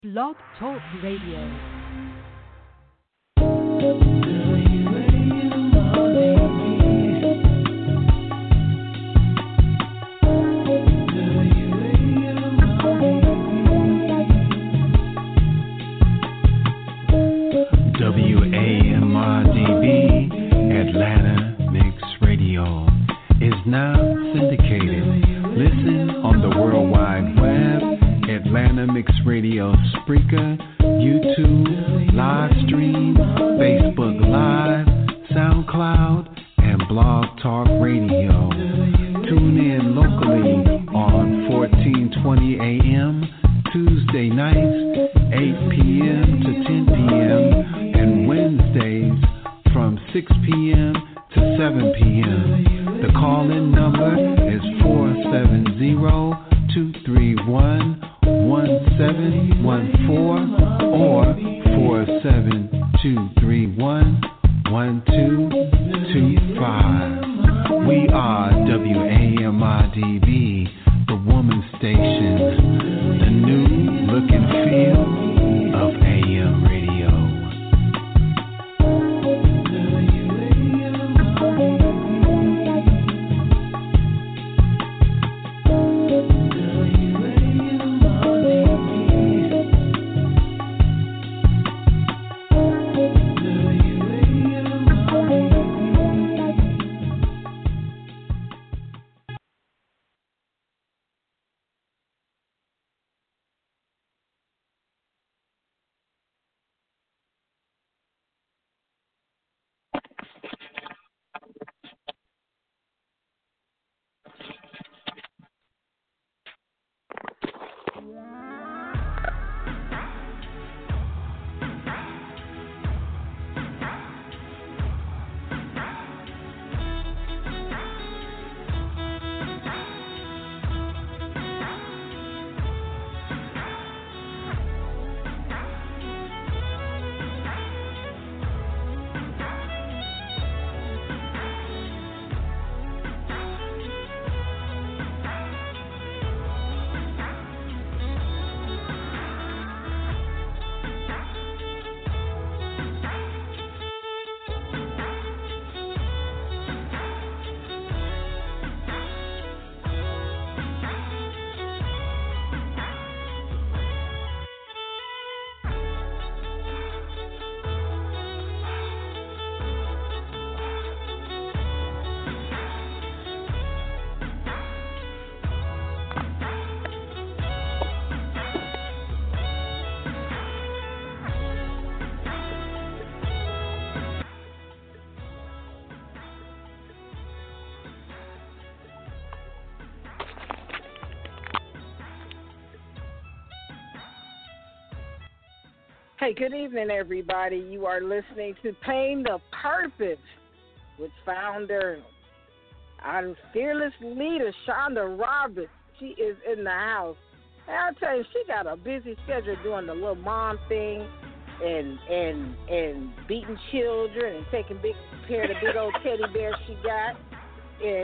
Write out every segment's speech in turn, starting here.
Blog Talk Radio. WAMRDB Atlanta Mix Radio is now syndicated. Listen on the World Wide Web, Atlanta Mix Radio, Spreaker, YouTube, live stream, Facebook Live, SoundCloud, and Blog Talk Radio. Tune in locally on 1420 AM, Tuesday nights, 8 p.m. to 10 p.m., and Wednesdays from 6 p.m. to 7 p.m. The call-in number is 470-231-1714 or 472-331-1225. We are WAMRDB, the woman station, the new look and feel of AM radio. Hey, good evening, everybody. You are listening to Pain the Purpose with founder and fearless leader, Shonda Roberts. She is in the house. And I'll tell you, she got a busy schedule doing the little mom thing and beating children and taking big care of the big old teddy bear she got and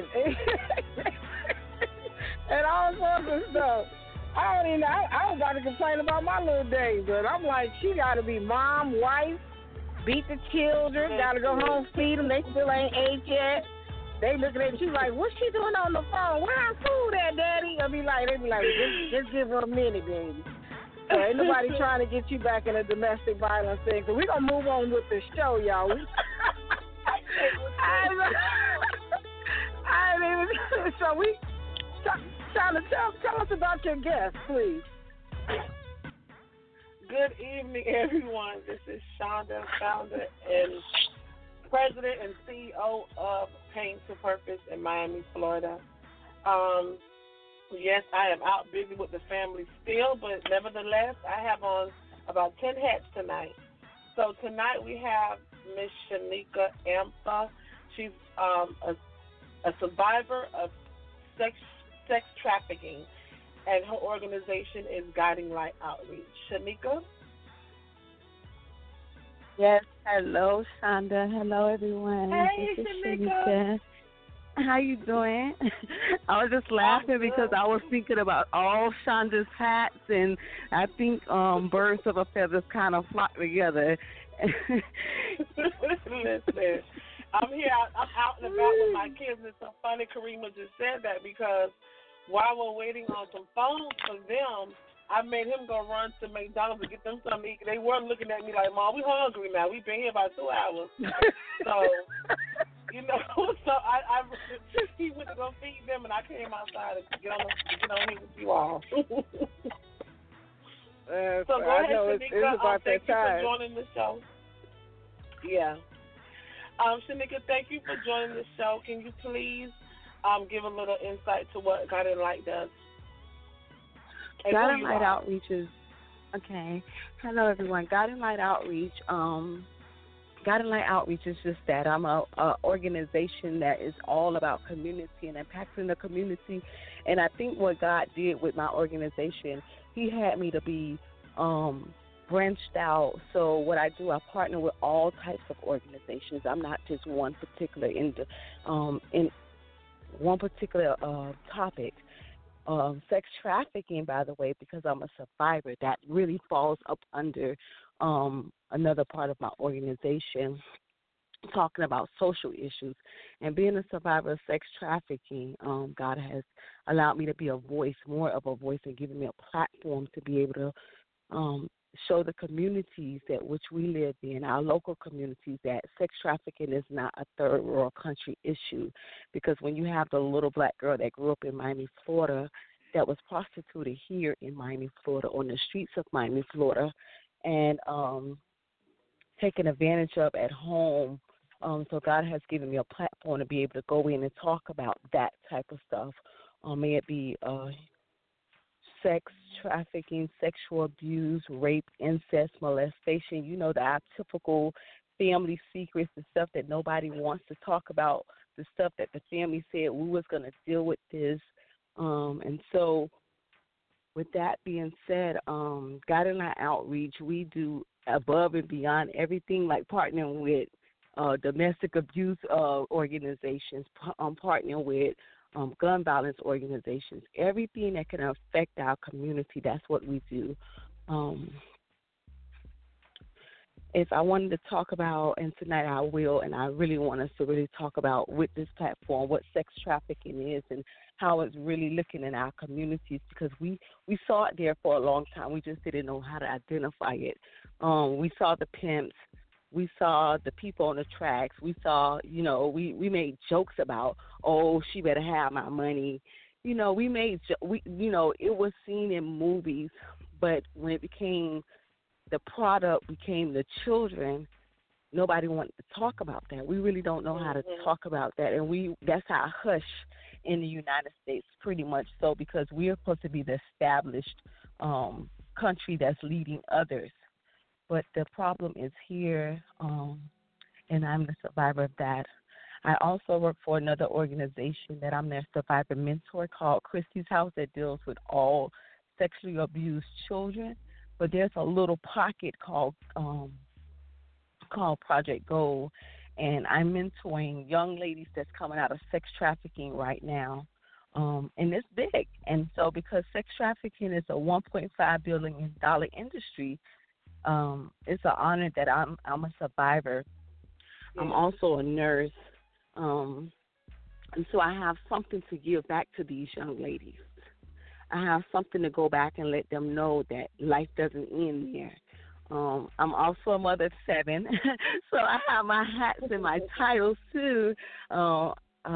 and all sorts of stuff. I was about to complain about my little days, but I'm like, she got to be mom, wife, beat the children, got to go home, feed them. They still ain't ate yet. They looking at you like, what's she doing on the phone? Where her food at, Daddy? They be like, just give her a minute, baby. So ain't nobody trying to get you back in a domestic violence thing. So we're going to move on with the show, y'all. Shonda, tell us about your guest, please. Good evening, everyone. This is Shonda, founder and president and CEO of Pain to Purpose in Miami, Florida. Yes, I am out busy with the family still, but nevertheless, I have on about 10 hats tonight. So tonight we have Miss Shanika Amtha. She's a survivor of sex trafficking, and her organization is Guiding Light Outreach. Shanika? Yes, hello, Shonda. Hello, everyone. Hey, this is Shanika. How you doing? I was just laughing because I was thinking about all Shonda's hats, and I think birds of a feather kind of flock together. Listen, I'm here. I'm out and about with my kids. It's so funny Karima just said that because while we're waiting on some phones for them, I made him go run to McDonald's to get them something to eat. They were looking at me like, Mom, we hungry now. We've been here about 2 hours. So, you know, he went to go feed them, and I came outside to get on here with you all. So go ahead, Shanika. About thank you time. for joining the show. Yeah. Shanika, thank you for joining the show. Can you please give a little insight to what Guiding Light does? Guiding Light Outreach is okay. Hello, everyone. Guiding Light Outreach. Guiding Light Outreach is just that. I'm a organization that is all about community and impacting the community. And I think what God did with my organization, He had me to be branched out. So what I do, I partner with all types of organizations. I'm not just one particular in one particular topic. Sex trafficking, by the way, because I'm a survivor, that really falls up under another part of my organization, talking about social issues. And being a survivor of sex trafficking, God has allowed me to be a voice, more of a voice, and given me a platform to be able to show the communities that which we live in, our local communities, that sex trafficking is not a third world country issue. Because when you have the little black girl that grew up in Miami, Florida, that was prostituted here in Miami, Florida, on the streets of Miami, Florida, and taken advantage of at home. So God has given me a platform to be able to go in and talk about that type of stuff. May it be sex trafficking, sexual abuse, rape, incest, molestation, you know, the typical family secrets, the stuff that nobody wants to talk about, the stuff that the family said we was going to deal with this. And so with that being said, Guiding Light Outreach, we do above and beyond everything, like partnering with domestic abuse organizations, partnering with gun violence organizations, everything that can affect our community, that's what we do. If I wanted to talk about, and tonight I will, and I really want us to really talk about with this platform what sex trafficking is and how it's really looking in our communities, because we saw it there for a long time. We just didn't know how to identify it. We saw the pimps. We saw the people on the tracks. We saw, you know, we made jokes about, oh, she better have my money. You know, it was seen in movies, but when it became the product, became the children, nobody wanted to talk about that. We really don't know how to talk about that, and that's our hush in the United States, pretty much so, because we are supposed to be the established country that's leading others. But the problem is here, and I'm the survivor of that. I also work for another organization that I'm their survivor mentor called Christy's House that deals with all sexually abused children. But there's a little pocket called Project Gold, and I'm mentoring young ladies that's coming out of sex trafficking right now. And it's big. And so because sex trafficking is a $1.5 billion industry, it's an honor that I'm a survivor. I'm also a nurse, and so I have something to give back to these young ladies. I have something to go back and let them know that life doesn't end there. I'm also a mother of 7, so I have my hats and my titles too. I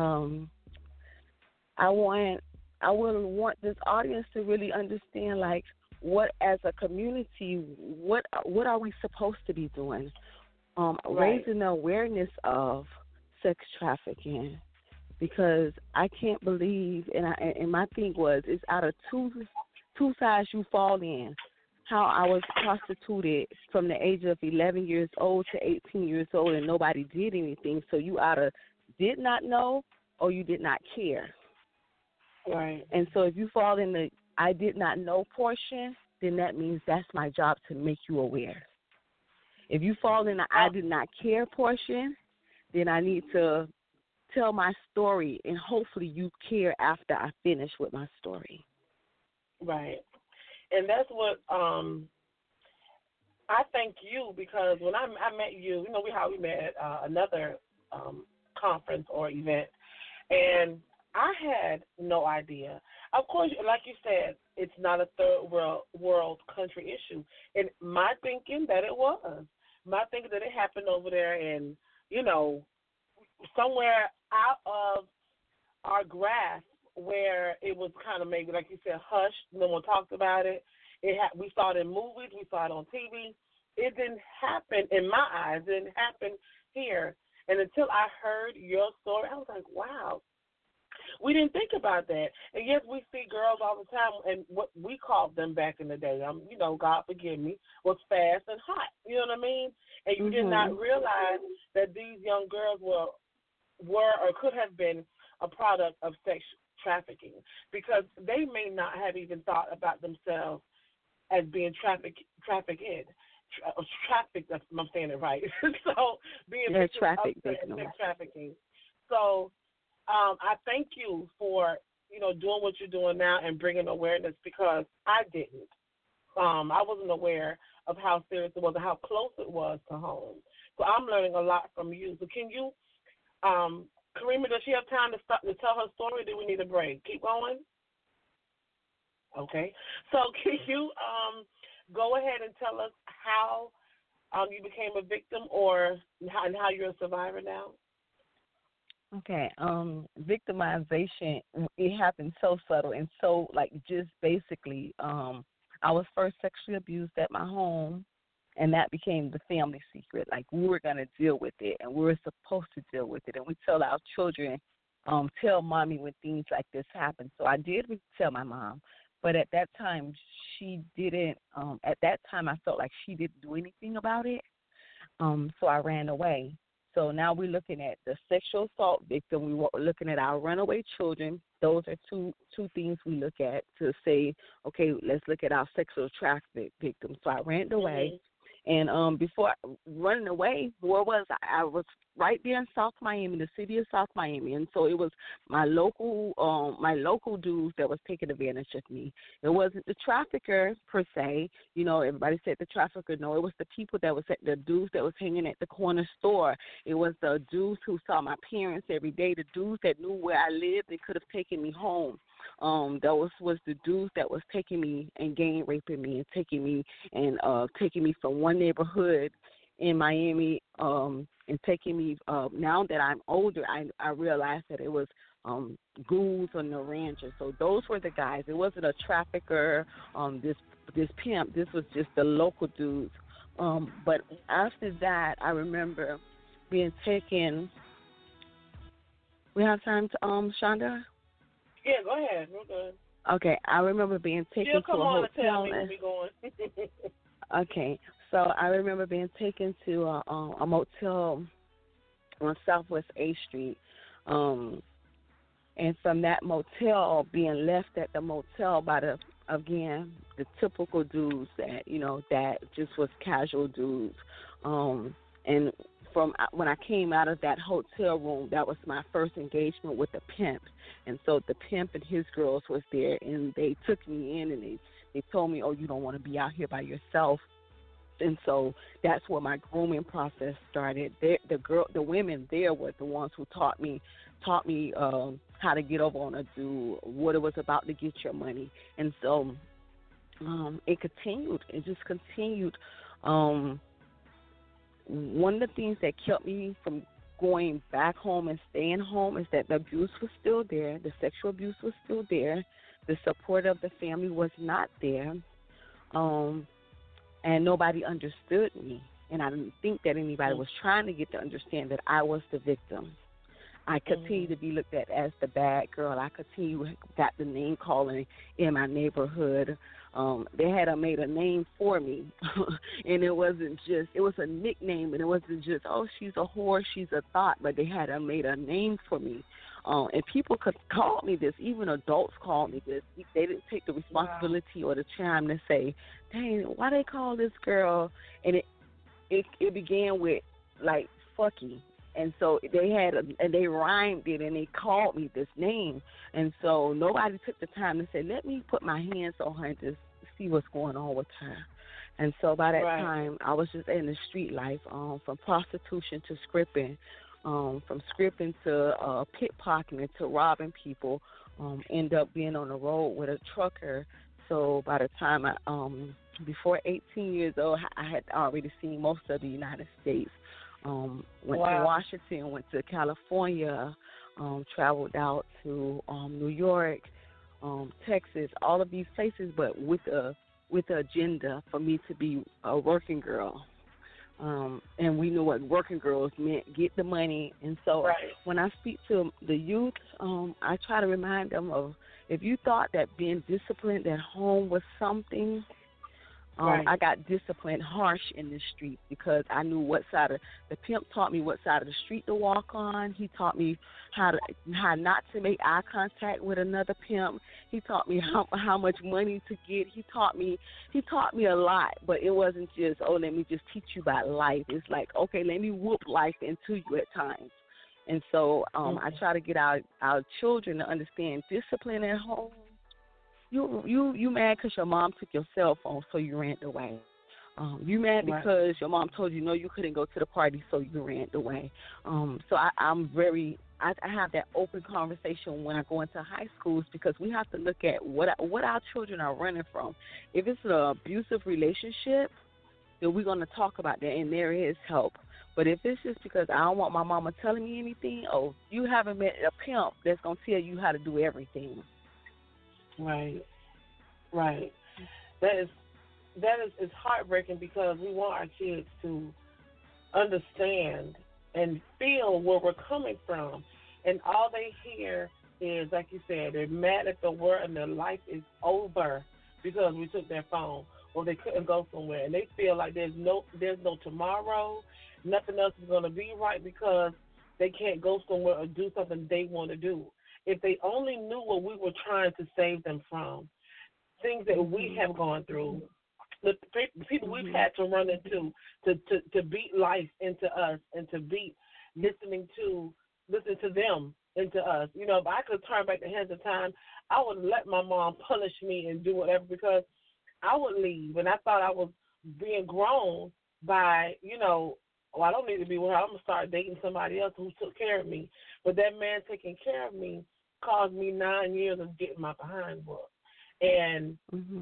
will want this audience to really understand, like, what as a community, what are we supposed to be doing? Raising the awareness of sex trafficking, because I can't believe, and my thing was, it's out of two sides you fall in. How I was prostituted from the age of 11 years old to 18 years old, and nobody did anything. So you either did not know or you did not care. Right. And so if you fall in the I did not know portion, then that means that's my job to make you aware. If you fall in the I did not care portion, then I need to tell my story, and hopefully you care after I finish with my story. Right. And that's what I thank you, because when I met you, how we met at another conference or event, and I had no idea. Of course, like you said, it's not a third world country issue. And my thinking that it was. My thinking that it happened over there in, somewhere out of our grasp, where it was kind of maybe, like you said, hushed. No one talked about it. We saw it in movies. We saw it on TV. It didn't happen, in my eyes. It didn't happen here. And until I heard your story, I was like, wow. We didn't think about that. And yes, we see girls all the time, and what we called them back in the day, God forgive me, was fast and hot. You know what I mean? And you did not realize that these young girls were or could have been a product of sex trafficking, because they may not have even thought about themselves as being trafficked. Trafficked, if I'm saying it right. So being trafficked, sex trafficking. So I thank you for doing what you're doing now and bringing awareness, because I didn't. I wasn't aware of how serious it was and how close it was to home. So I'm learning a lot from you. So can you, Karima, does she have time to tell her story? Or do we need a break? Keep going. Okay. So can you go ahead and tell us how you became a victim, and how you're a survivor now? Okay. Victimization, it happened so subtle and so, just basically, I was first sexually abused at my home, and that became the family secret. We were going to deal with it, and we were supposed to deal with it. And we tell our children, tell mommy when things like this happen. So I did tell my mom. But at that time, she didn't, at that time, I felt like she didn't do anything about it. So I ran away. So now we're looking at the sexual assault victim. We're looking at our runaway children. Those are two things we look at to say, okay, let's look at our sexual traffic victims. So I ran away. And before running away, where was I? I was right there in South Miami, the city of South Miami. And so it was my local dudes that was taking advantage of me. It wasn't the trafficker per se. Everybody said the trafficker. No, it was the people that was the dudes that was hanging at the corner store. It was the dudes who saw my parents every day, the dudes that knew where I lived and could have taken me home. Those was the dudes that was taking me and gang raping me and taking me from one neighborhood in Miami and taking me. Now that I'm older, I realized that it was ghouls on the rancher. So those were the guys. It wasn't a trafficker, this pimp. This was just the local dudes. But after that, I remember being taken. We have time to Shonda? Yeah, go ahead. We're good. Okay, I remember being taken to a hotel. Tell me where we going. Okay, so I remember being taken to a motel on Southwest A Street, and from that motel, being left at the motel by the typical dudes that just was casual dudes, and from when I came out of that hotel room, that was my first engagement with the pimp. And so the pimp and his girls was there, and they took me in, and they told me, oh, you don't want to be out here by yourself. And so that's where my grooming process started. The women there were the ones who taught me how to get over on a dude, what it was about to get your money. And so it continued. It just continued. One of the things that kept me from going back home and staying home is that the abuse was still there, the sexual abuse was still there, the support of the family was not there, and nobody understood me. And I didn't think that anybody was trying to get to understand that I was the victim. I continue to be looked at as the bad girl. I got the name calling in my neighborhood. They had made a name for me, and it was a nickname, and it wasn't just, oh, she's a whore, she's a thought, but they had made a name for me. And people could call me this, even adults called me this. They didn't take the responsibility or the time to say, dang, why they call this girl? And it began with, like, fucky. And so and they rhymed it, and they called me this name. And so nobody took the time to say, let me put my hands on her and just see what's going on with her. And so by that time, I was just in the street life, from prostitution to scripting, from scripting to pickpocketing to robbing people, end up being on the road with a trucker. So by the time before 18 years old, I had already seen most of the United States. Went to Washington, went to California, traveled out to New York, Texas, all of these places, but with the agenda for me to be a working girl. And we knew what working girls meant, get the money. And so when I speak to the youth, I try to remind them of, if you thought that being disciplined at home was something, I got disciplined harsh in the street because I knew the pimp taught me what side of the street to walk on. He taught me how not to make eye contact with another pimp. He taught me how much money to get. He taught me a lot, but it wasn't just, let me just teach you about life. It's like, okay, let me whoop life into you at times. And so I try to get our children to understand discipline at home. You mad because your mom took your cell phone, so you ran away. You mad because your mom told you no, you couldn't go to the party, so you ran away. So I have that open conversation when I go into high schools, because we have to look at what our children are running from. If it's an abusive relationship, then we're going to talk about that, and there is help. But if it's just because I don't want my mama telling me anything, you haven't met a pimp that's going to tell you how to do everything. Right. That is it's heartbreaking, because we want our kids to understand and feel where we're coming from, and all they hear is, like you said, they're mad at the world and their life is over because we took their phone, or they couldn't go somewhere, and they feel like there's no tomorrow, nothing else is going to be right because they can't go somewhere or do something they want to do. If they only knew what we were trying to save them from, things that we have gone through, the people we've had to run into to beat life into us, and to beat listen to them into us. You know, if I could turn back the hands of time, I would let my mom punish me and do whatever, because I would leave, and I thought I was being grown by, I don't need to be with her. I'm going to start dating somebody else who took care of me. But that man taking care of me caused me 9 years of getting my behind whooped. And,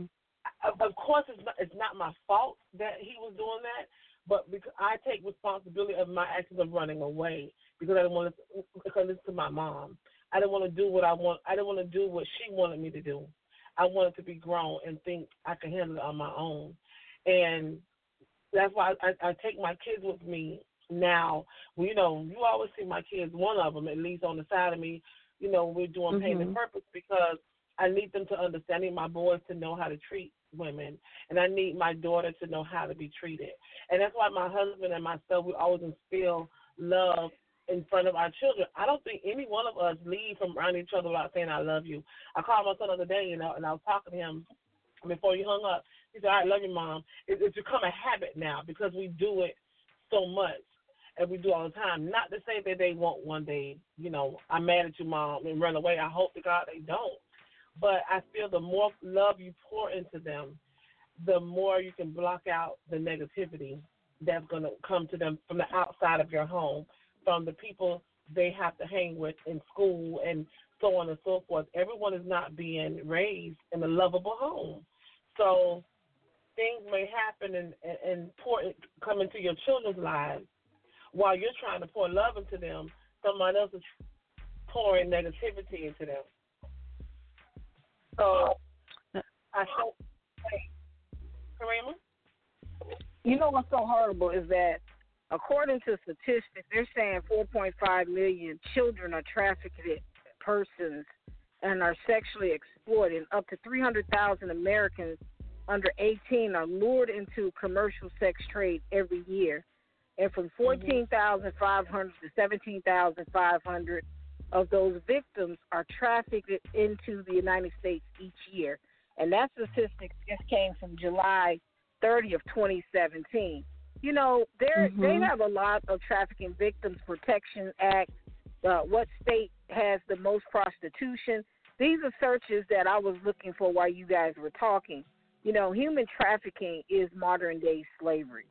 of course, it's not my fault that he was doing that, but because I take responsibility of my actions of running away, because I didn't want to listen to my mom. I didn't want to do what I want. I didn't want to do what she wanted me to do. I wanted to be grown and think I could handle it on my own. And that's why I take my kids with me now. Well, you always see my kids, one of them at least, on the side of me. We're doing Pain and Purpose, because I need them to understand. I need my boys to know how to treat women, and I need my daughter to know how to be treated. And that's why my husband and myself, we always instill love in front of our children. I don't think any one of us leave from around each other without saying I love you. I called my son the other day, and I was talking to him before he hung up. He said, all right, love you, Mom. It's become a habit now, because we do it so much, and we do all the time. Not to say that they won't one day, I'm mad at you, Mom, and run away. I hope to God they don't. But I feel the more love you pour into them, the more you can block out the negativity that's going to come to them from the outside of your home, from the people they have to hang with in school, and so on and so forth. Everyone is not being raised in a lovable home. So things may happen and come into your children's lives while you're trying to pour love into them. Someone else is pouring negativity into them. So I hope, Karima? You know what's so horrible is that, according to statistics, they're saying 4.5 million children are trafficked persons and are sexually exploited. Up to 300,000 Americans under 18 are lured into commercial sex trade every year. And from 14,500 to 17,500 of those victims are trafficked into the United States each year. And that statistic just came from July 30 of 2017. they have a lot of Trafficking Victims Protection Act. What state has the most prostitution? These are searches that I was looking for while you guys were talking. Human trafficking is modern day slavery.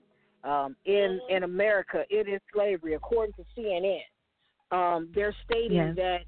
In America, it is slavery, according to CNN. They're stating that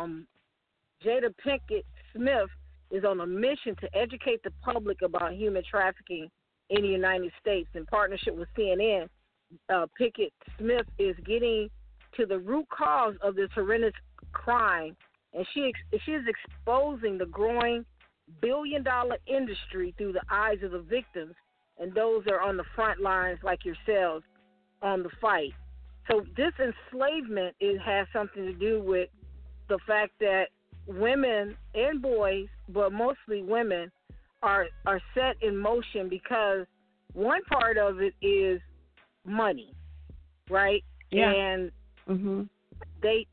Jada Pinkett Smith is on a mission to educate the public about human trafficking in the United States. In partnership with CNN, Pinkett Smith is getting to the root cause of this horrendous crime, and she is exposing the growing billion-dollar industry through the eyes of the victims and those that are on the front lines like yourselves on the fight. So this enslavement has something to do with the fact that women and boys, but mostly women, are set in motion because one part of it is money, right? Yeah. And they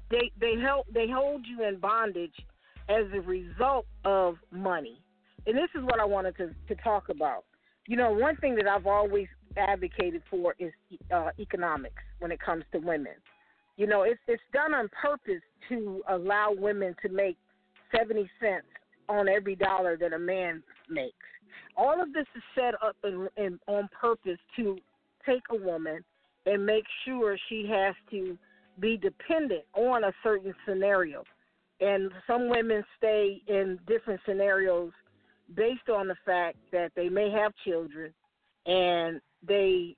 hold you in bondage as a result of money. And this is what I wanted to talk about. One thing that I've always advocated for is economics when it comes to women. It's done on purpose to allow women to make 70 cents on every dollar that a man makes. All of this is set up and on purpose to take a woman and make sure she has to be dependent on a certain scenario. And some women stay in different scenarios based on the fact that they may have children and they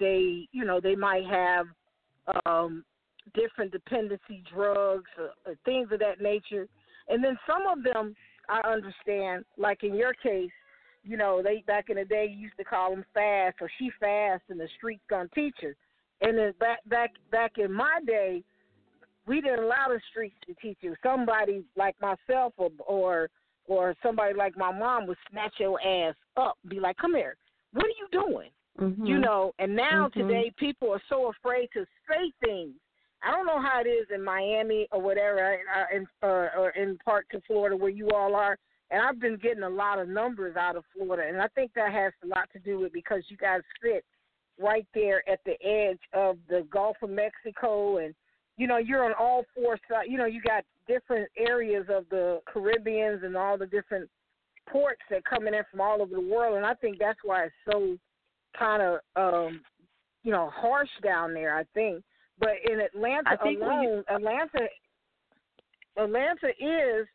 might have different dependency drugs or things of that nature. And then some of them, I understand, like in your case, they back in the day used to call them fast, or she fast and the street's gonna teach her. And then back in my day, we didn't allow the streets to teach you. Somebody like myself or somebody like my mom would snatch your ass up, be like, "Come here, what are you doing?" And now today people are so afraid to say things. I don't know how it is in Miami or whatever, or in parts of Florida where you all are. And I've been getting a lot of numbers out of Florida, and I think that has a lot to do with because you guys sit right there at the edge of the Gulf of Mexico, and you're on all four sides. You got different areas of the Caribbeans and all the different ports that coming in from all over the world, and I think that's why it's so kind of harsh down there, I think. But in Atlanta alone, Atlanta is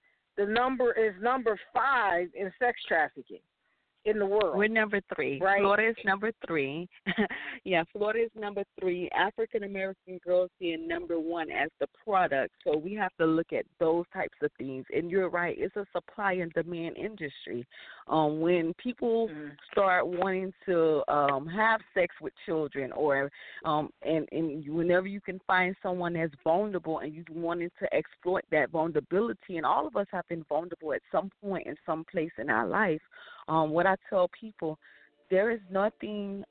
number 5 in sex trafficking in the world. We're number 3. Right? Florida is number 3. Yeah, Florida is number 3. African American girls being number 1 as the product. So we have to look at those types of things. And you're right, it's a supply and demand industry. When people start wanting to have sex with children, or and whenever you can find someone that's vulnerable and you wanted to exploit that vulnerability, and all of us have been vulnerable at some point in some place in our life. What I tell people, there is nothing,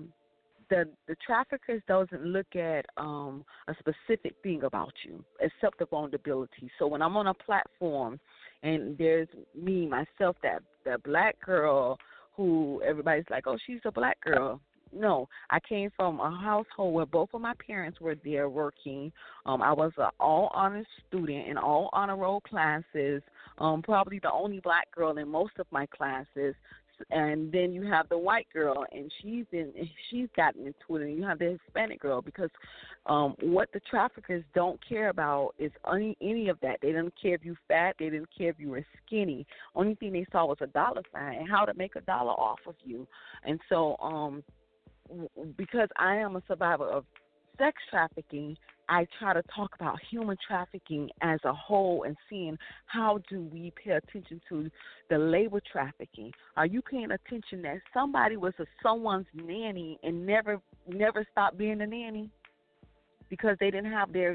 the traffickers doesn't look at a specific thing about you except the vulnerability. So when I'm on a platform and there's me, myself, that black girl who everybody's like, oh, she's a black girl. No, I came from a household where both of my parents were there working. I was an all-honors student in all honor roll classes, probably the only black girl in most of my classes. And then you have the white girl, and she's gotten into it, and you have the Hispanic girl, because what the traffickers don't care about is any of that. They didn't care if you fat. They didn't care if you were skinny. Only thing they saw was a dollar sign and how to make $1 off of you. And so because I am a survivor of sex trafficking, I try to talk about human trafficking as a whole and seeing how do we pay attention to the labor trafficking. Are you paying attention that somebody was someone's nanny and never stopped being a nanny because they didn't have their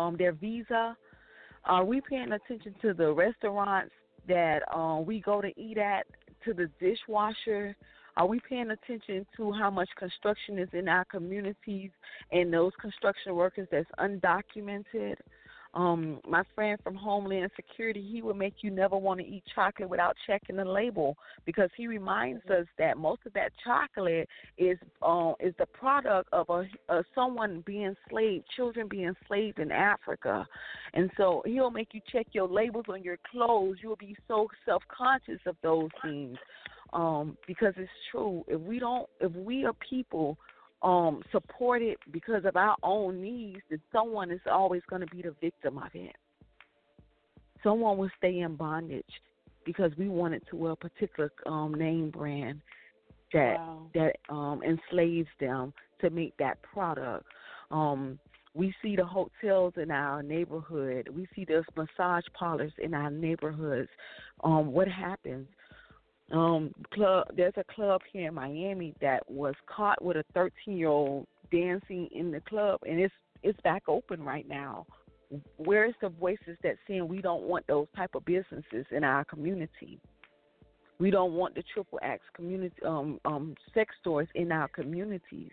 visa? Are we paying attention to the restaurants that we go to eat at, to the dishwasher? Are we paying attention to how much construction is in our communities and those construction workers that's undocumented? My friend from Homeland Security, he would make you never want to eat chocolate without checking the label, because he reminds us that most of that chocolate is the product of someone being enslaved, children being enslaved in Africa. And so he'll make you check your labels on your clothes. You'll be so self-conscious of those things, because it's true. If we are people supported because of our own needs, then someone is always going to be the victim of it. Someone will stay in bondage because we wanted to wear a particular name brand that enslaves them to make that product. We see the hotels in our neighborhood. We see those massage parlors in our neighborhoods. What happens? There's a club here in Miami that was caught with a 13-year-old dancing in the club, and it's back open right now. Where's the voices that saying we don't want those type of businesses in our community? We don't want the triple X community sex stores in our communities.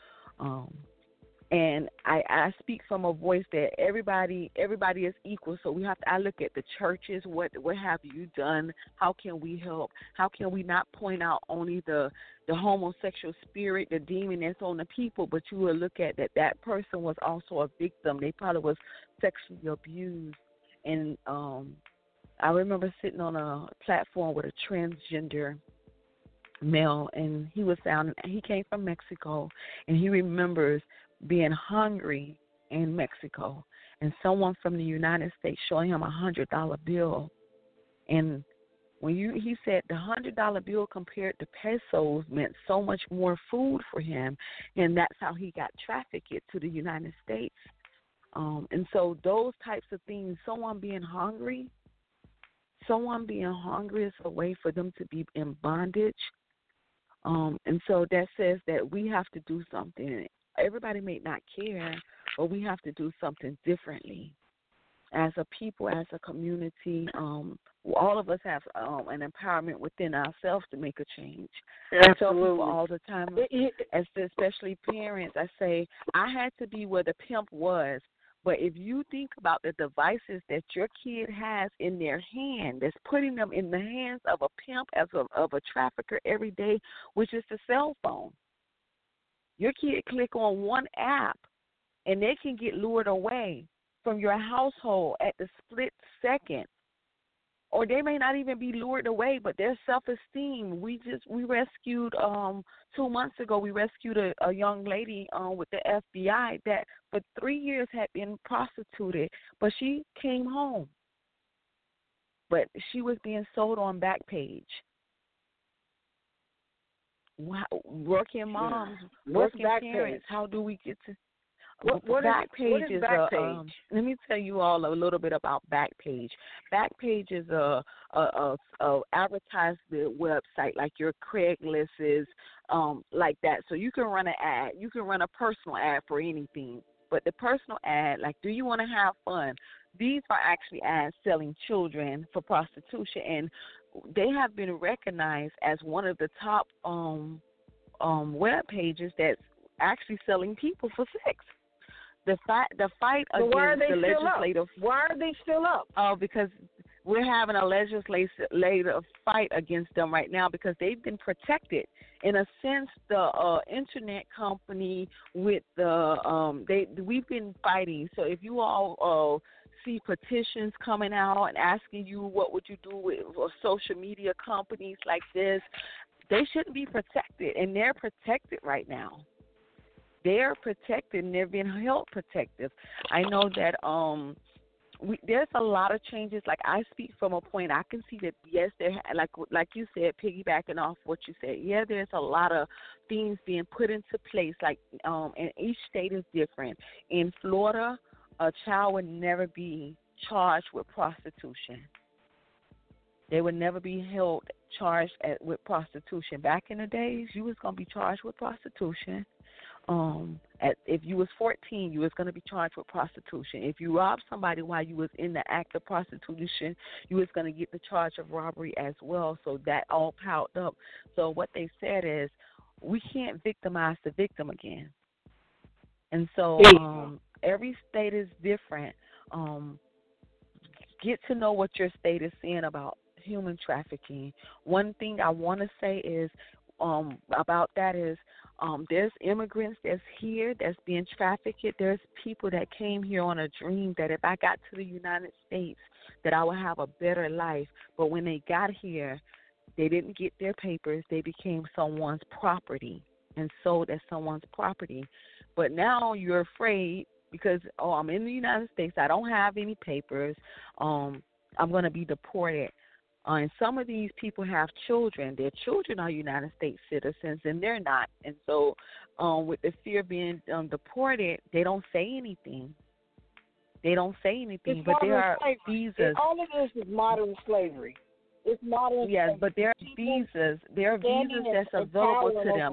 And I speak from a voice that everybody is equal. So I look at the churches. What have you done? How can we help? How can we not point out only the homosexual spirit, the demon that's on the people, but you will look at that person was also a victim. They probably was sexually abused. And I remember sitting on a platform with a transgender male, and he came from Mexico, and he remembers being hungry in Mexico, and someone from the United States showing him $100 bill, and he said the $100 bill compared to pesos meant so much more food for him, and that's how he got trafficked to the United States. And so those types of things, someone being hungry is a way for them to be in bondage. And so that says that we have to do something. Everybody may not care, but we have to do something differently. As a people, as a community, all of us have an empowerment within ourselves to make a change. Absolutely. I tell people all the time, especially parents, I say, I had to be where the pimp was. But if you think about the devices that your kid has in their hand, that's putting them in the hands of a pimp, of a trafficker every day, which is the cell phone. Your kid click on one app, and they can get lured away from your household at the split second. Or they may not even be lured away, but their self-esteem. We rescued 2 months ago. We rescued a young lady with the FBI that for 3 years had been prostituted, but she came home. But she was being sold on Backpage. Wow, working moms, working parents. How do we get to? What Backpage is Backpage? Let me tell you all a little bit about Backpage. Backpage is a advertisement website like your Craigslist is, like that. So you can run an ad. You can run a personal ad for anything. But the personal ad, like, do you want to have fun? These are actually ads selling children for prostitution, and they have been recognized as one of the top web pages that's actually selling people for sex. The fight against the legislative. Why are they still up? Oh, because we're having a legislative fight against them right now because they've been protected. In a sense, the internet company with we've been fighting. So if you all see petitions coming out and asking you what would you do with social media companies like this, they shouldn't be protected, and they're protected right now. They're protected, and they're being held protective. I know that there's a lot of changes. Like, I speak from a point, I can see that, yes, there, like you said, piggybacking off what you said, yeah, there's a lot of things being put into place, like, and each state is different. In Florida, a child would never be charged with prostitution. They would never be charged with prostitution. Back in the days, you was going to be charged with prostitution. If you was 14, you was going to be charged with prostitution. If you robbed somebody while you was in the act of prostitution, you was going to get the charge of robbery as well. So that all piled up. So what they said is, we can't victimize the victim again. And so every state is different. get to know what your state is saying about human trafficking. One thing I want to say is about that is there's immigrants that's here that's being trafficked. There's people that came here on a dream that if I got to the United States that I would have a better life. But when they got here, they didn't get their papers. They became someone's property and sold as someone's property. But now you're afraid because, I'm in the United States. I don't have any papers. I'm going to be deported. And some of these people have children. Their children are United States citizens, and they're not. And so with the fear of being deported, they don't say anything. It's but there are slavery. visas. All of this is modern slavery. It's modern Yes, slavery. but there are visas. There are visas that's available to them.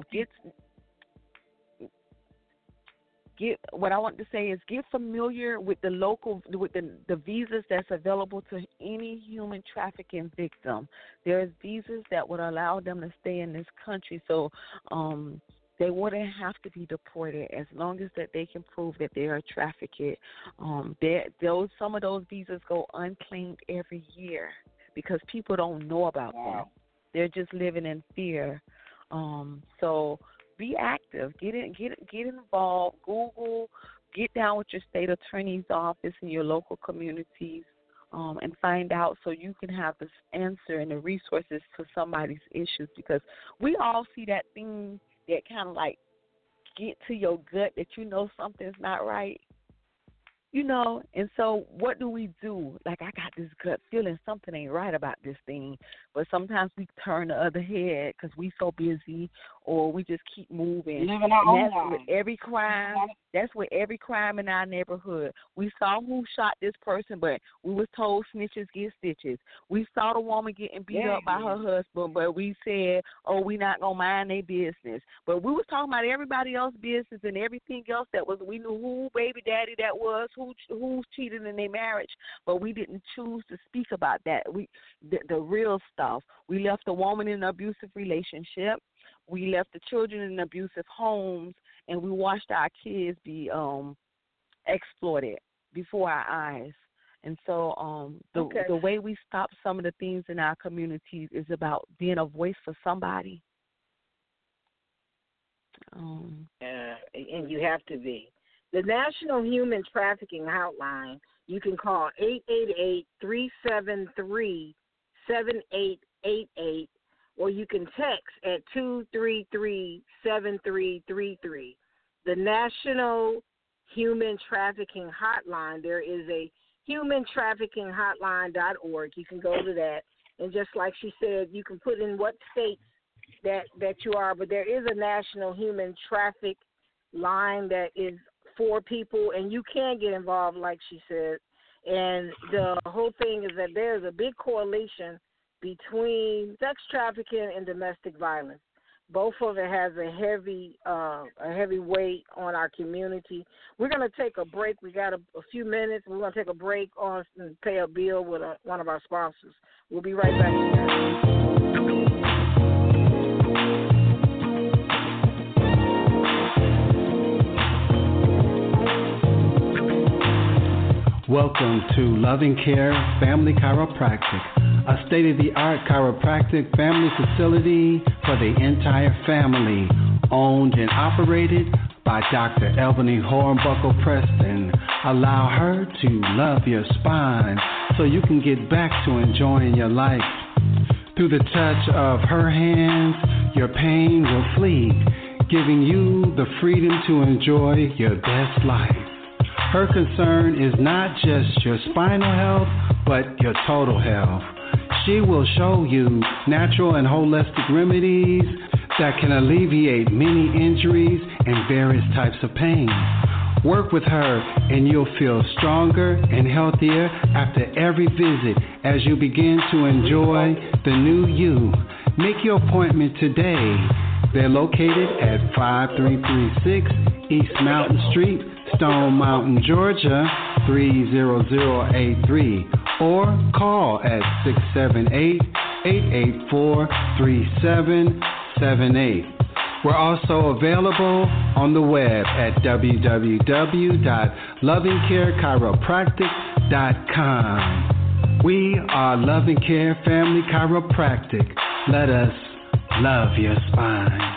What I want to say is get familiar with the visas that's available to any human trafficking victim. There's visas that would allow them to stay in this country, so they wouldn't have to be deported as long as that they can prove that they are trafficked. Some of those visas go unclaimed every year because people don't know about them. They're just living in fear. So be active. Get involved. Google. Get down with your state attorney's office in your local communities and find out so you can have this answer and the resources to somebody's issues, because we all see that thing that kind of like get to your gut that you know something's not right. And so what do we do? Like, I got this gut feeling something ain't right about this thing, but sometimes we turn the other head because we so busy, or we just keep moving. Living our own that's life. with every crime. That's with every crime in our neighborhood. We saw who shot this person, but we was told snitches get stitches. We saw the woman getting beat up by her husband, but we said, we not going to mind their business. But we was talking about everybody else's business and everything else that was, we knew who baby daddy that was, who cheated in their marriage, but we didn't choose to speak about that. The real stuff. We left the woman in an abusive relationship. We left the children in abusive homes, and we watched our kids be exploited before our eyes. And so the way we stop some of the things in our communities is about being a voice for somebody. And you have to be. The National Human Trafficking Hotline, you can call 888-373-7888, or you can text at 233-7333. The National Human Trafficking Hotline, there is a humantraffickinghotline.org. You can go to that. And just like she said, you can put in what state that you are, but there is a National Human Traffic line that is for people, and you can get involved, like she said. And the whole thing is that there's a big correlation between sex trafficking and domestic violence. Both of it has a heavy weight on our community. We're going to take a break. We got a few minutes. We're going to take a break and pay a bill with one of our sponsors. We'll be right back here. Welcome to Loving Care Family Chiropractic, a state-of-the-art chiropractic family facility for the entire family, owned and operated by Dr. Albany Hornbuckle Preston. Allow her to love your spine so you can get back to enjoying your life. Through the touch of her hands, your pain will flee, giving you the freedom to enjoy your best life. Her concern is not just your spinal health, but your total health. She will show you natural and holistic remedies that can alleviate many injuries and various types of pain. Work with her and you'll feel stronger and healthier after every visit as you begin to enjoy the new you. Make your appointment today. They're located at 5336 East Mountain Street, Stone Mountain, Georgia, 30083, or call at 678-884-3778. We're also available on the web at www.lovingcarechiropractic.com. We are Loving Care Family Chiropractic. Let us love your spine.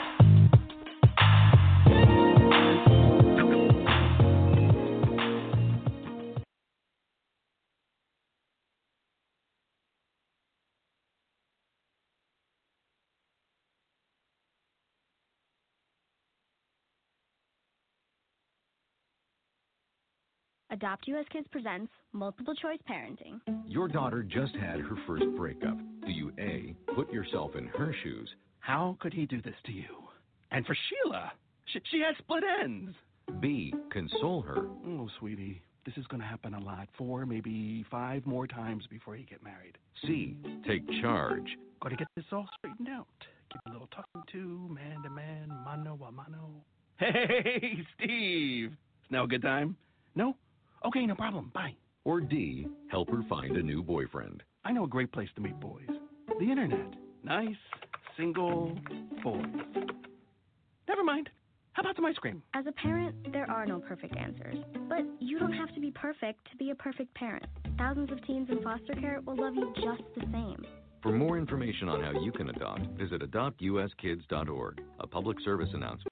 Adopt US Kids presents Multiple Choice Parenting. Your daughter just had her first breakup. Do you A, put yourself in her shoes? How could he do this to you? And for Sheila, she has split ends. B, console her? Oh, sweetie, this is going to happen a lot. 4, maybe 5 more times before you get married. C, take charge? Got to get this all straightened out. Give a little talking to, man to man, mano a mano. Hey, Steve! Is now a good time? No? Okay, no problem. Bye. Or D, help her find a new boyfriend? I know a great place to meet boys. The internet. Nice, single boys. Never mind. How about some ice cream? As a parent, there are no perfect answers. But you don't have to be perfect to be a perfect parent. Thousands of teens in foster care will love you just the same. For more information on how you can adopt, visit adoptuskids.org. A public service announcement.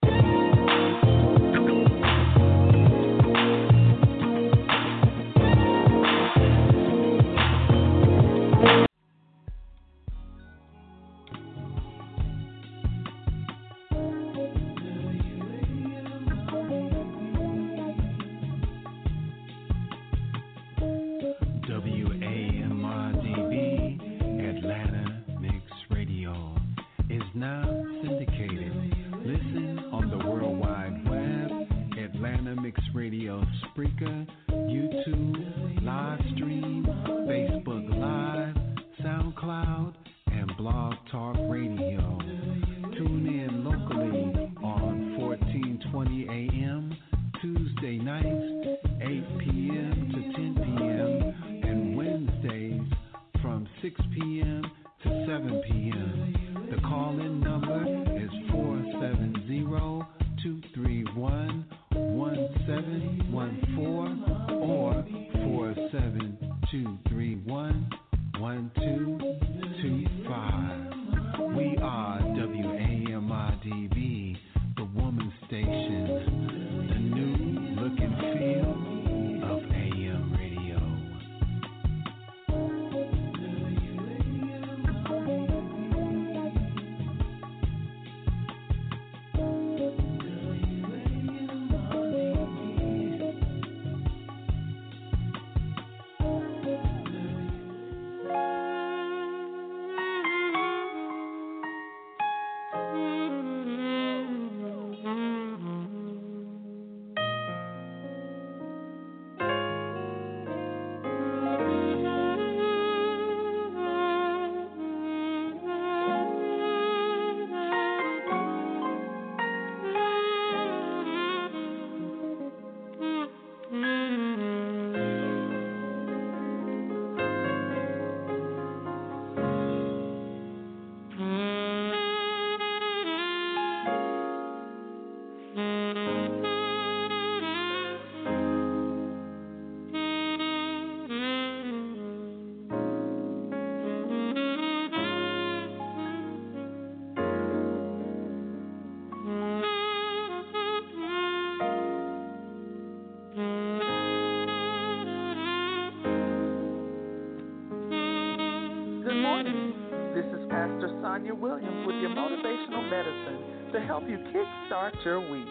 Williams with your motivational medicine to help you kickstart your week.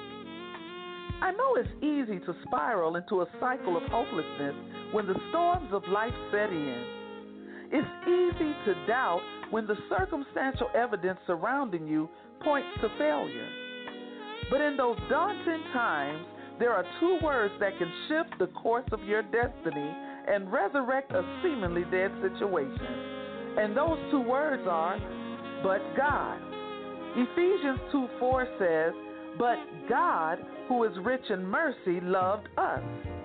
I know it's easy to spiral into a cycle of hopelessness when the storms of life set in. It's easy to doubt when the circumstantial evidence surrounding you points to failure. But in those daunting times, there are 2 words that can shift the course of your destiny and resurrect a seemingly dead situation. And those 2 words are, but God. Ephesians 2:4 says, but God, who is rich in mercy, loved us.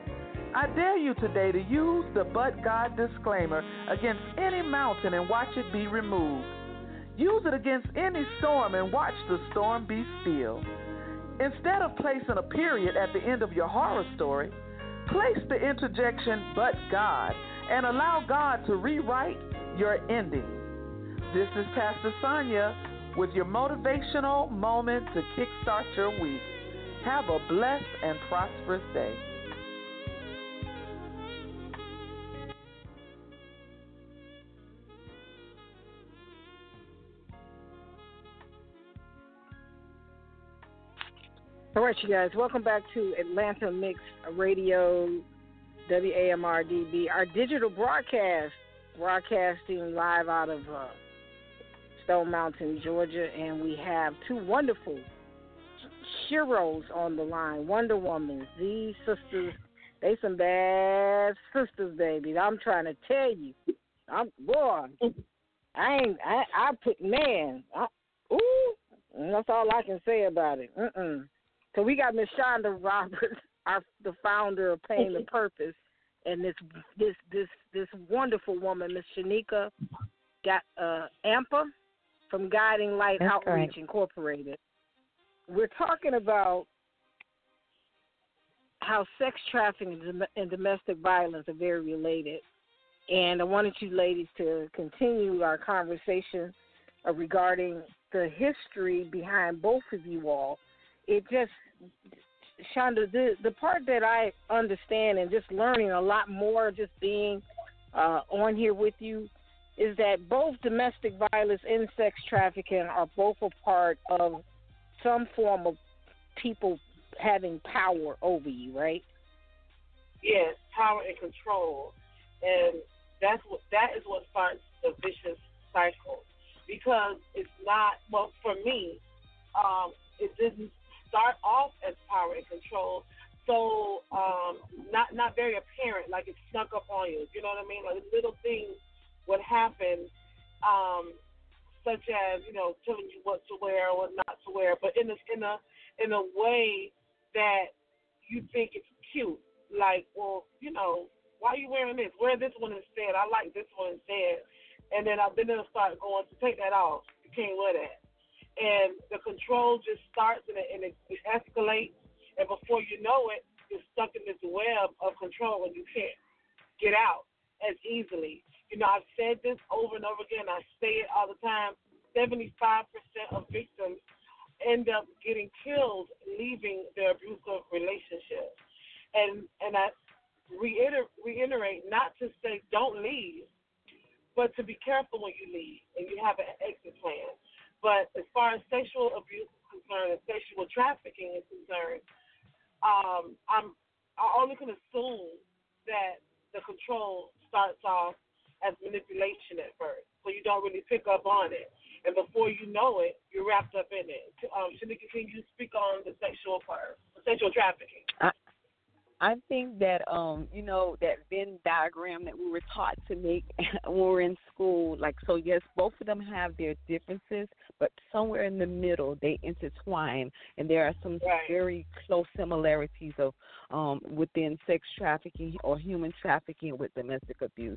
I dare you today to use the but God disclaimer against any mountain and watch it be removed. Use it against any storm and watch the storm be still. Instead of placing a period at the end of your horror story, place the interjection, "but God," and allow God to rewrite your ending. This is Pastor Sonia with your motivational moment to kickstart your week. Have a blessed and prosperous day. All right, you guys, welcome back to Atlanta Mix Radio, WAMRDB, our digital broadcast, broadcasting live out of Stone Mountain, Georgia, and we have two wonderful heroes on the line, Wonder Woman. These sisters, they some bad sisters, baby. I'm trying to tell you. That's all I can say about it. So we got Miss Shonda Roberts, the founder of Pain to Purpose, and this wonderful woman, Miss Shanika Ampa from Guiding Light That's Outreach correct. Incorporated. We're talking about how sex trafficking and domestic violence are very related, and I wanted you ladies to continue our conversation regarding the history behind both of you all. It just, Shonda, the part that I understand and just learning a lot more just being on here with you is that both domestic violence and sex trafficking are both a part of some form of people having power over you, right? Yes, power and control. And that is what starts the vicious cycle. Because it's not, well, for me, it didn't start off as power and control, so not very apparent, like it snuck up on you. You know what I mean? Like little things would happen, such as telling you what to wear or what not to wear, but in a way that you think it's cute. Like, well, why are you wearing this? Wear this one instead. I like this one instead. And then it'll start going to take that off. You can't wear that. And the control just starts and it escalates. And before you know it, you're stuck in this web of control and you can't get out as easily. I've said this over and over again. I say it all the time. 75% of victims end up getting killed leaving their abusive relationship. And I reiterate not to say don't leave, but to be careful when you leave and you have an exit plan. But as far as sexual abuse is concerned and sexual trafficking is concerned, I only can assume that the control starts off as manipulation at first, so you don't really pick up on it. And before you know it, you're wrapped up in it. Shanika, can you speak on the sexual part, sexual trafficking? I think that that Venn diagram that we were taught to make when we were in school, so yes, both of them have their differences, but somewhere in the middle they intertwine, and there are some very close similarities of within sex trafficking or human trafficking with domestic abuse.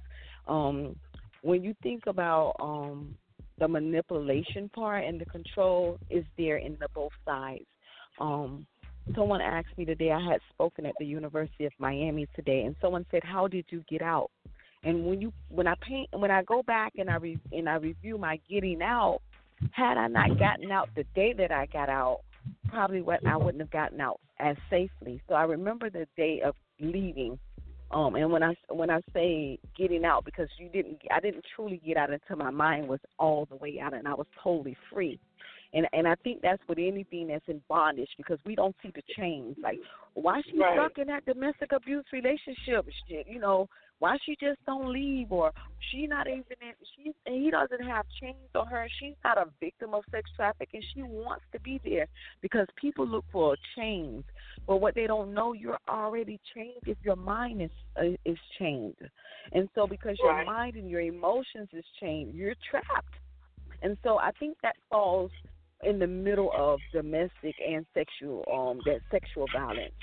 When you think about the manipulation part and the control is there in both sides. Someone asked me today, I had spoken at the University of Miami today, and someone said, "How did you get out?" And when I go back and I review my getting out, had I not gotten out the day that I got out, probably I wouldn't have gotten out as safely. So I remember the day of leaving. And when I say getting out, because I didn't truly get out until my mind was all the way out and I was totally free. And I think that's with anything that's in bondage, because we don't see the change. Like, why she stuck in that domestic abuse relationship? Why she just don't leave, or she not even he doesn't have chains on her. She's not a victim of sex trafficking. She wants to be there because people look for a change. But what they don't know, you're already changed if your mind is changed. And so because your mind and your emotions is changed, you're trapped. And so I think that falls in the middle of domestic and sexual violence.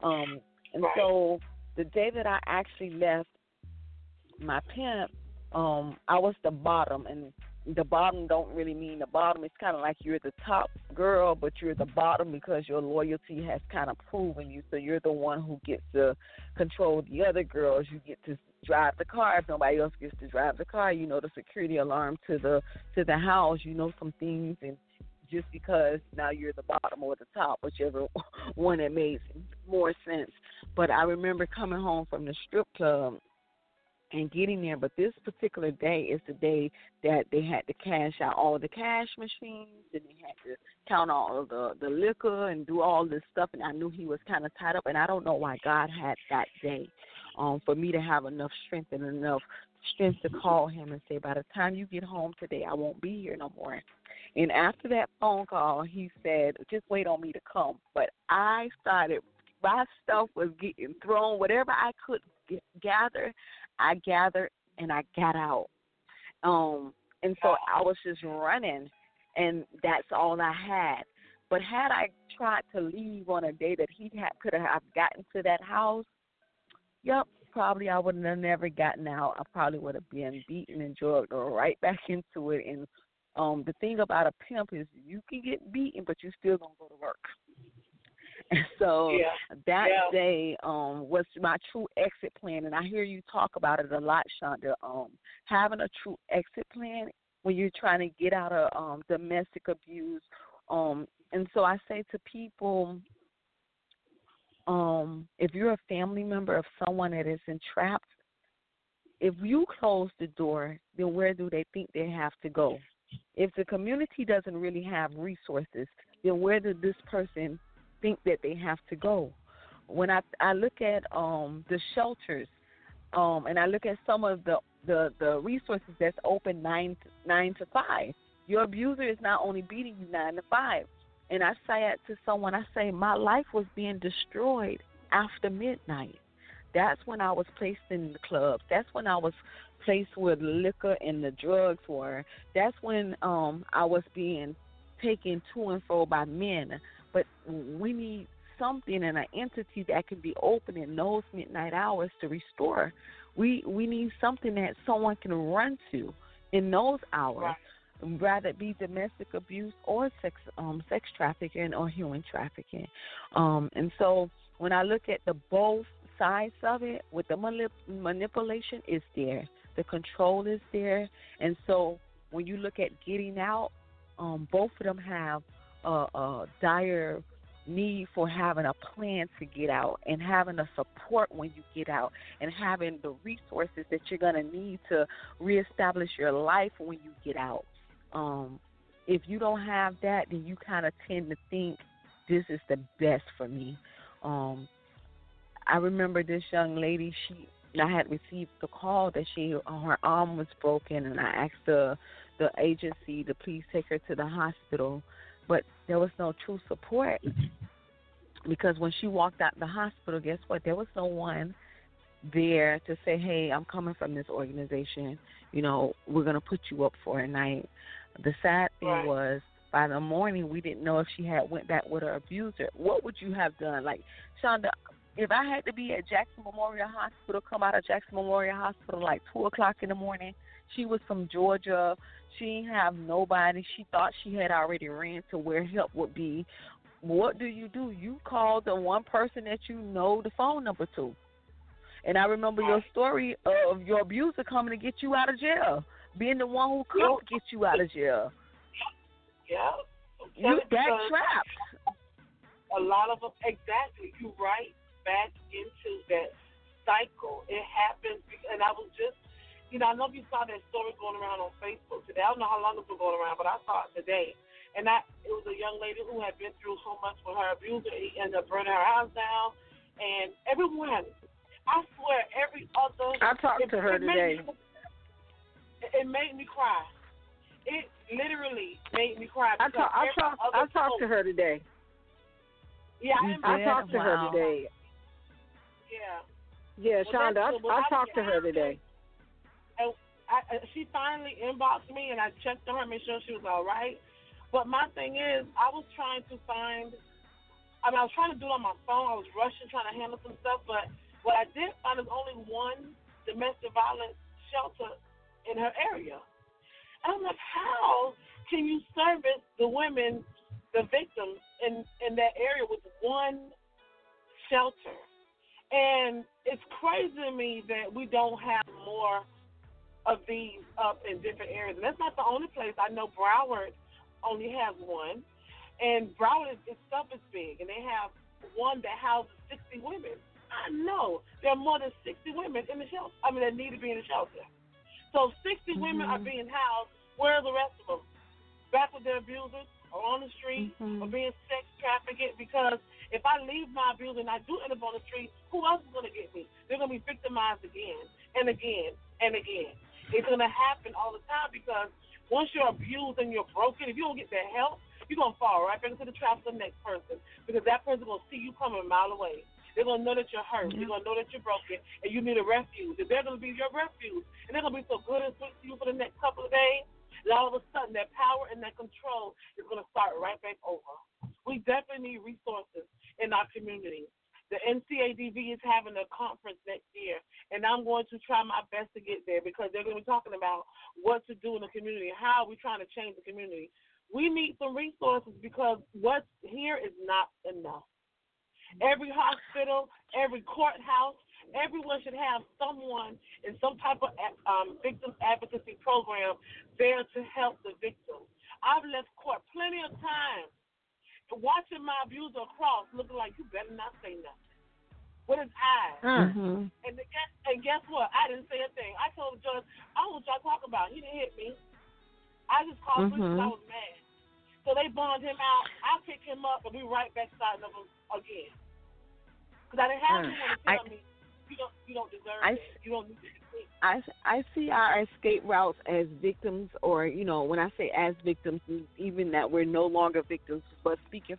So the day that I actually left my pimp, I was the bottom, and the bottom don't really mean the bottom. It's kind of like you're the top girl, but you're the bottom because your loyalty has kind of proven you. So you're the one who gets to control the other girls. You get to drive the car. If nobody else gets to drive the car, you know the security alarm to the house. You know some things, and just because now you're the bottom or the top, whichever one that made more sense. But I remember coming home from the strip club and getting there, but this particular day is the day that they had to cash out all the cash machines, and they had to count all of the liquor and do all this stuff, and I knew he was kind of tied up, and I don't know why God had that day for me to have enough strength to call him and say, by the time you get home today, I won't be here no more. And after that phone call, he said, just wait on me to come. But my stuff was getting thrown, whatever I could gather, I gathered and I got out. And so I was just running, and that's all I had. But had I tried to leave on a day that he could have gotten to that house, probably I would have never gotten out. I probably would have been beaten and drugged or right back into it. And the thing about a pimp is you can get beaten, but you still going to go to work. And so that day was my true exit plan, and I hear you talk about it a lot, Shonda, having a true exit plan when you're trying to get out of domestic abuse. And so I say to people, if you're a family member of someone that is entrapped, if you close the door, then where do they think they have to go? If the community doesn't really have resources, then where does this person think that they have to go? When I look at the shelters, and I look at some of the resources that's open 9 to 5, your abuser is not only beating you 9 to 5. And I say it to someone, I say, my life was being destroyed after midnight. That's when I was placed in the clubs. That's when I was placed where the liquor and the drugs were. That's when I was being taken to and fro by men. But we need something and an entity that can be open in those midnight hours to restore. We need something that someone can run to in those hours, rather it be domestic abuse or sex trafficking or human trafficking. And so when I look at the both sides of it, with the manipulation is there, the control is there, and so when you look at getting out, both of them have a dire need for having a plan to get out and having a support when you get out and having the resources that you're going to need to reestablish your life when you get out. If you don't have that, then you kind of tend to think this is the best for me. I remember this young lady, I had received the call that her arm was broken, and I asked the agency to please take her to the hospital, but there was no true support because when she walked out the hospital, guess what? There was no one there to say, hey, I'm coming from this organization. You know, we're going to put you up for a night. The sad thing was, by the morning, we didn't know if she had went back with her abuser. What would you have done? Like, Shonda, if I had to be at Jackson Memorial Hospital, come out of Jackson Memorial Hospital like 2 o'clock in the morning, she was from Georgia. She didn't have nobody. She thought she had already ran to where help would be. What do? You call the one person that you know the phone number to. And I remember your story of your abuser coming to get you out of jail, being the one who could get you out of jail. Yeah. You got trapped. A lot of them, exactly. You right back into that cycle. It happens, and I was just, I don't know if you saw that story going around on Facebook today. I don't know how long it's been going around, but I saw it today. And it was a young lady who had been through so much with her abuser. He ended up burning her house down. And everyone, I swear, every other. I talked to her today. It made me cry. It literally made me cry. I talked to her today. Yeah, I talked to her today. Yeah. Yeah, Shonda, I talked to her today. And she finally inboxed me, and I checked on her, made sure she was all right. But my thing is, I was trying to I was trying to do it on my phone. I was rushing, trying to handle some stuff. But what I did find is only one domestic violence shelter in her area. I'm like, how can you service the women, the victims in that area with one shelter? And it's crazy to me that we don't have more of these up in different areas. And that's not the only place. I know Broward only has one. And Broward itself is big. And they have one that houses 60 women. I know there are more than 60 women in the shelter. I mean, that need to be in the shelter. So 60 women are being housed. Where are the rest of them? Back with their abusers or on the street or being sex trafficked? Because if I leave my abuser and I do end up on the street, who else is going to get me? They're going to be victimized again and again and again. It's going to happen all the time because once you're abused and you're broken, if you don't get that help, you're going to fall right back into the trap of the next person because that person's going to see you coming a mile away. They're going to know that you're hurt. They're going to know that you're broken and you need a refuge. And they're going to be your refuge. And they're going to be so good and sweet to you for the next couple of days. And all of a sudden, that power and that control is going to start right back over. We definitely need resources in our community. The NCADV is having a conference next year, and I'm going to try my best to get there because they're going to be talking about what to do in the community, how are we trying to change the community. We need some resources because what's here is not enough. Every hospital, every courthouse, everyone should have someone in some type of victim advocacy program there to help the victims. I've left court plenty of times watching my abuser across looking like you better not say nothing with his eyes. And guess what? I didn't say a thing. I told the judge, I don't know what y'all talking about. He didn't hit me. I just called police because I was mad. So they bond him out. I pick him up and we right back starting of him again. Because I didn't have anyone to tell me you don't deserve it. You don't need to. I see our escape routes as victims, or when I say as victims, even that we're no longer victims, but speaking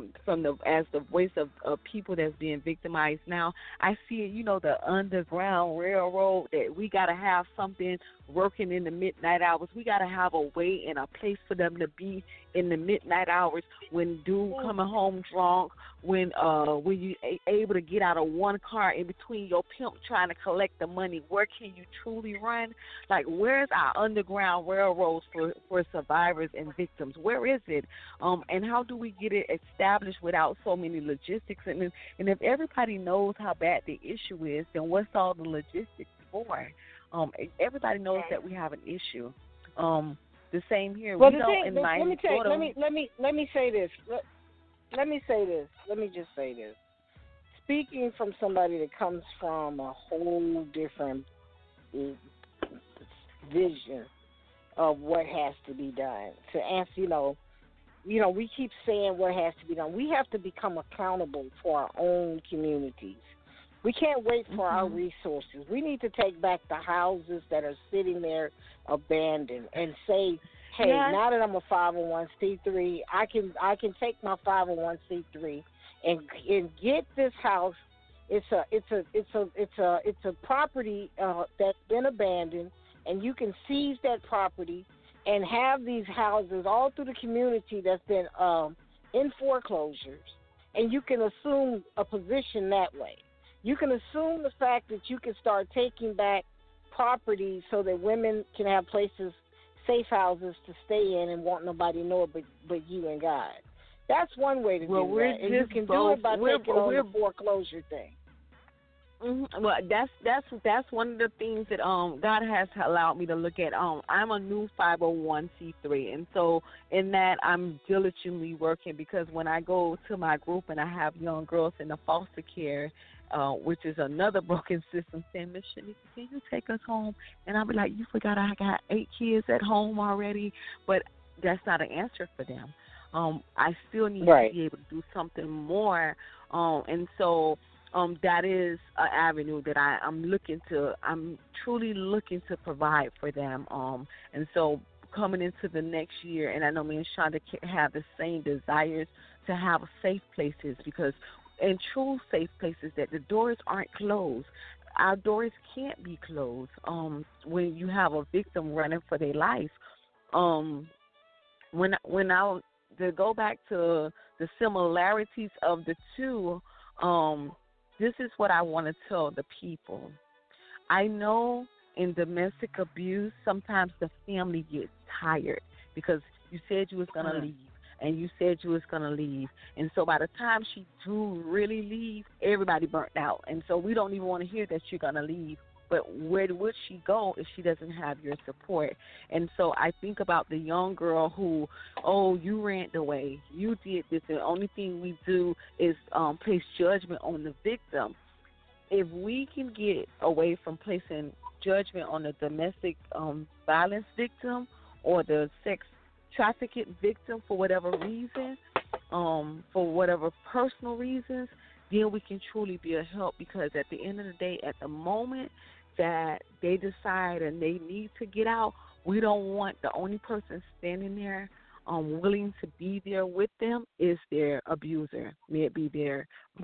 as the voice of people that's being victimized now. I see it, the Underground Railroad, that we got to have something working in the midnight hours. We got to have a way and a place for them to be in the midnight hours when dude coming home drunk, when you able to get out of one car in between your pimp trying to collect the money. Where can you truly run? Like, where's our Underground Railroads for survivors and victims? Where is it? And how do we get it established without so many logistics? And if everybody knows how bad the issue is, then what's all the logistics for? Everybody knows that we have an issue. The same here. Well, let me say this. Let me just say this. Speaking from somebody that comes from a whole different vision of what has to be done. To answer, we keep saying what has to be done. We have to become accountable for our own communities. We can't wait for our resources. We need to take back the houses that are sitting there abandoned and say, hey, now that I'm a 501c3, I can take my 501c3 and get this house. It's a property that's been abandoned, and you can seize that property and have these houses all through the community that's been in foreclosures, and you can assume a position that way. You can assume the fact that you can start taking back property so that women can have places, safe houses to stay in and won't nobody know it but you and God. That's one way to do that. And you can do it by taking on the foreclosure thing. Well, that's one of the things that God has allowed me to look at. I'm a new 501c3, and so in that I'm diligently working, because when I go to my group and I have young girls in the foster care, which is another broken system, saying, Miss Shanika, can you take us home? And I'll be like, you forgot I got 8 kids at home already? But that's not an answer for them. I still need to be able to do something more, and so that is an avenue that I'm truly looking to provide for them. And so coming into the next year, and I know me and Shonda have the same desires to have safe places, because in true safe places that the doors aren't closed. Our doors can't be closed when you have a victim running for their life. To go back to the similarities of the two, this is what I want to tell the people. I know in domestic abuse, sometimes the family gets tired because you said you was going to leave. And you said you was going to leave. And so by the time she do really leave, everybody burnt out. And so we don't even want to hear that you're going to leave. But where would she go if she doesn't have your support? And so I think about the young girl who, you ran away, you did this, and the only thing we do is place judgment on the victim. If we can get away from placing judgment on the domestic violence victim or the sex trafficking victim for whatever reason, for whatever personal reasons, then we can truly be a help, because at the end of the day, at the moment that they decide and they need to get out, we don't want the only person standing there willing to be there with them is their abuser, may it be their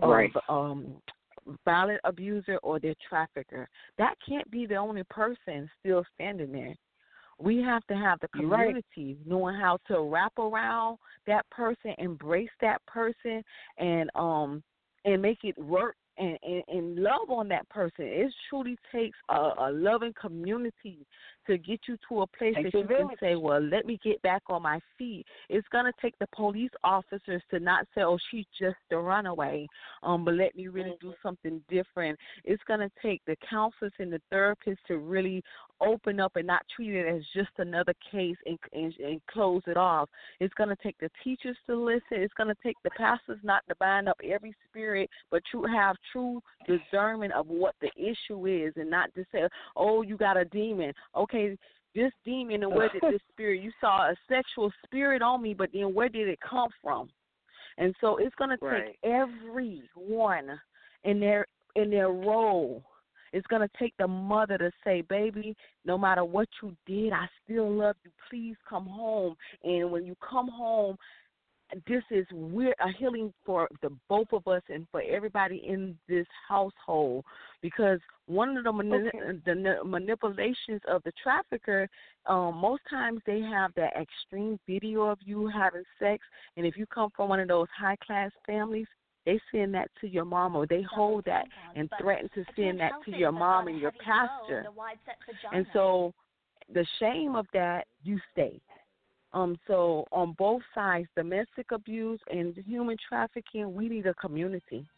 violent abuser or their trafficker. That can't be the only person still standing there. We have to have the community knowing how to wrap around that person, embrace that person, and make it work and love on that person. It truly takes a loving community to get you to a place that you can say, well, let me get back on my feet. It's going to take the police officers to not say, she's just a runaway, but let me really do something different. It's going to take the counselors and the therapists to really open up and not treat it as just another case and close it off. It's going to take the teachers to listen. It's going to take the pastors not to bind up every spirit, but have true discernment of what the issue is, and not just say, you got a demon. Okay, this demon, and where did this spirit, you saw a sexual spirit on me, but then where did it come from? And so it's going to take everyone in their role. It's going to take the mother to say, baby, no matter what you did, I still love you. Please come home. And when you come home, this is a healing for the both of us and for everybody in this household, because one of the manipulations of the trafficker, most times they have that extreme video of you having sex, and if you come from one of those high-class families, they send that to your mom, or they hold that and threaten to send that to your mom and your pastor. And so the shame of that, you stay. So on both sides, domestic abuse and human trafficking, we need a community.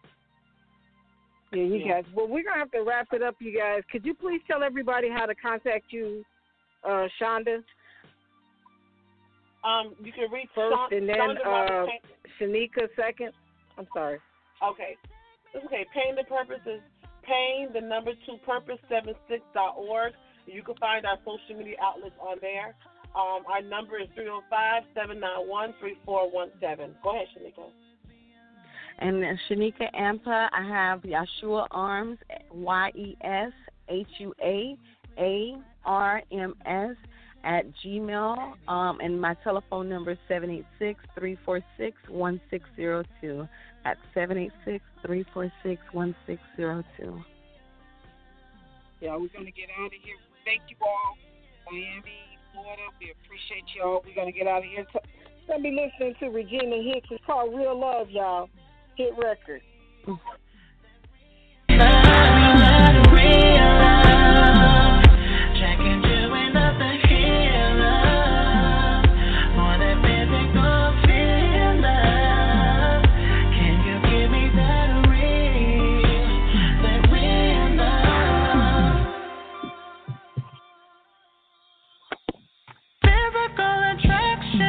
Yeah, you guys. Well, we're going to have to wrap it up, you guys. Could you please tell everybody how to contact you, Shonda? You can reach first, and then Shanika second. I'm sorry. Okay. It's okay. Pain the Purpose is pain2purpose76.org. You can find our social media outlets on there. Our number is 305-791-3417. Go ahead, Shanika. And Shanika Ampa, I have Yeshua Arms, YESHUAARMS @gmail. And my telephone number is 786-346-1602. At 786-346-1602. Yeah, we're going to get out of here. Thank you all. Miami, Florida, we appreciate y'all. We're going to get out of here. Let me listening to Regina Hicks. It's called Real Love, y'all. Hit record.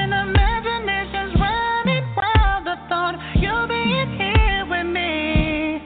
Imagination's running wild, the thought you'll be here with me.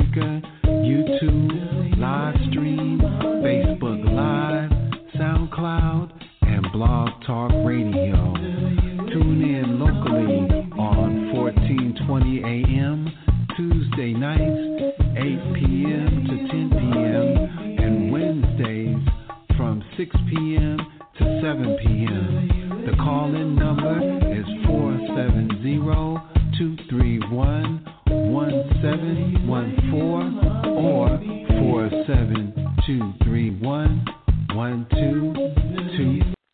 Breaker, YouTube, live stream, Facebook Live, SoundCloud, and Blog Talk Radio. Tune in locally on 1420 AM, Tuesday nights, 8 p.m. to 10 p.m., and Wednesdays from 6 p.m. to 7 p.m. The call-in number is 470-231-1714 or 47231-12